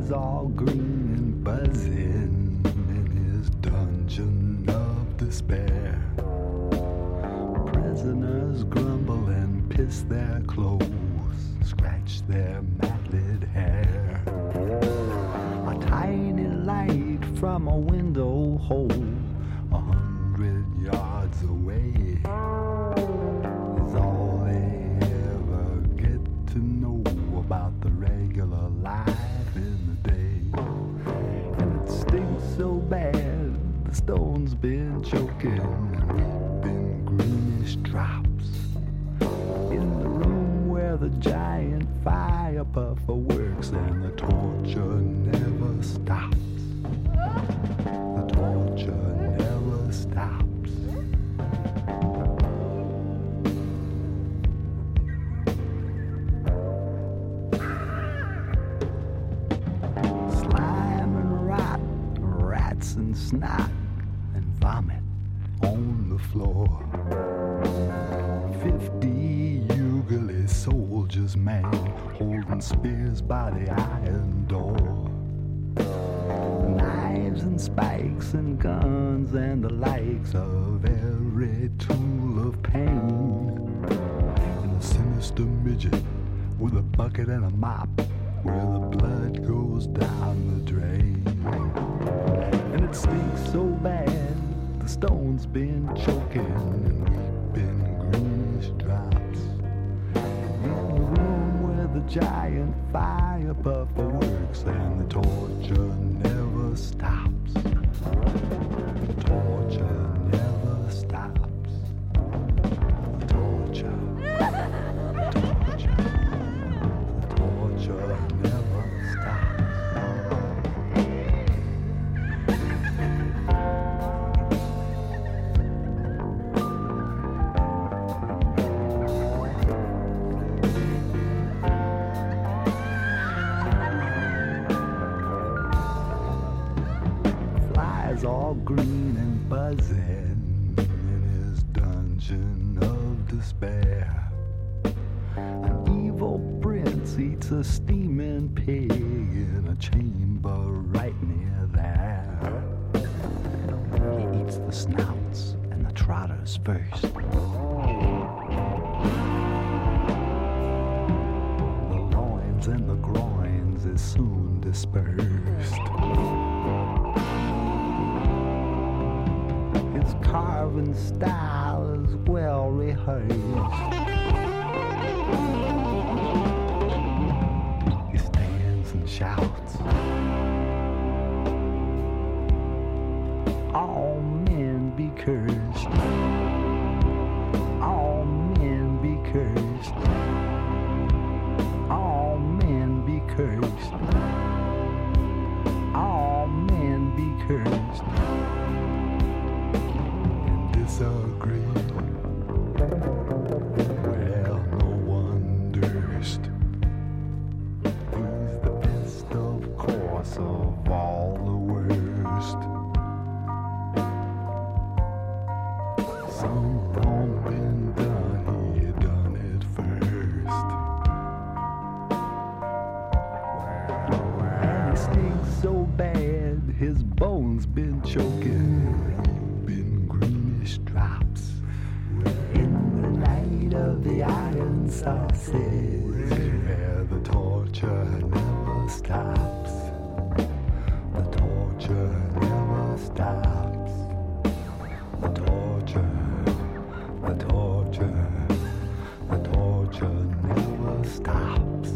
Flies all green and buzzing in his dungeon of despair. Prisoners grumble and piss their clothes, scratch their matted hair. A tiny light from a window hole 100 yards away is all they ever get to know about the regular life in the day. And it stinks so bad, the stone's been choking and weeping greenish drops. In the room where the giant fire puffer works and the torture never stops. The torture never stops. Slime and rot, rats and snot, and vomit on the floor. 50 Ugly soldiers, man, holding spears by the iron door. Knives and spikes and guns and the likes of every tool of pain. And a sinister midget with a bucket and a mop where the blood goes down the drain. And it stinks so bad, the stone's been choking and weeping greenish drops. In the room where the giant fire puffer works and the torture never stops. The torture never stops. The torture. The torture. The torture never stops. All green and buzzing in his dungeon of despair. An evil prince eats a steaming pig in a chamber right near there. He eats the snouts and the trotters first. The loins and the groins is soon dispersed. His carving style is well rehearsed. He stands and shouts, all men be cursed. All men be cursed. All men be cursed. All men be cursed. Disagree. Well, no one durst. He's the best, of course, of all the worst. Some wrong been done, he done it first. And he stinks so bad, his bones been choking. Drops in the light of the iron sauces where the torture never stops. The torture never stops. The torture, the torture, the torture never stops.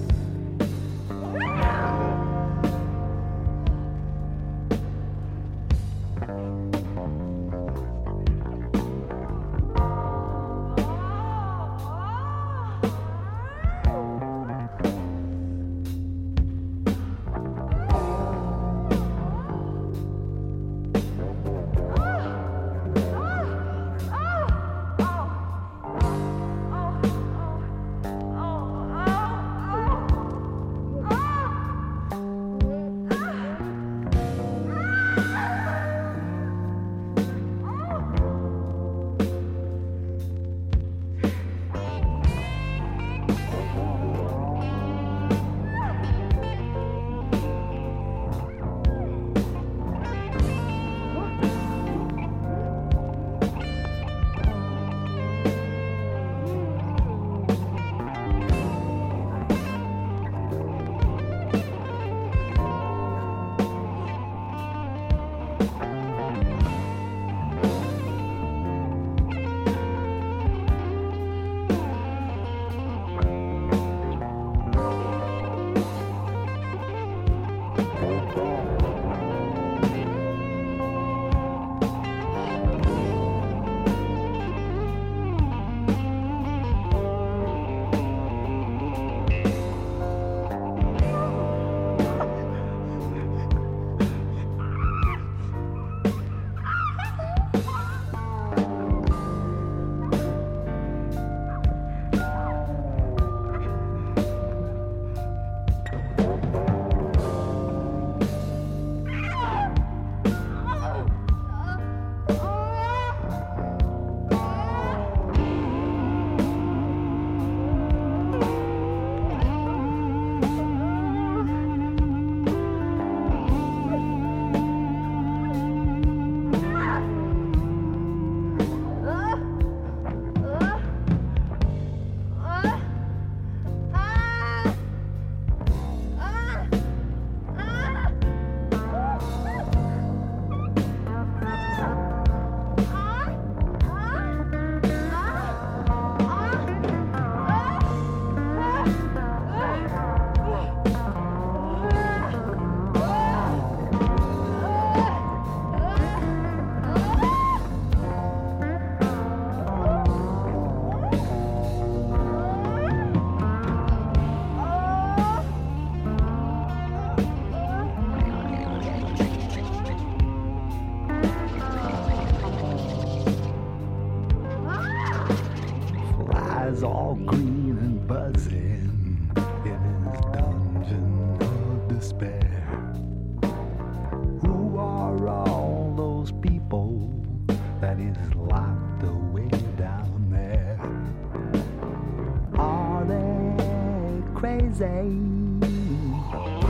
say.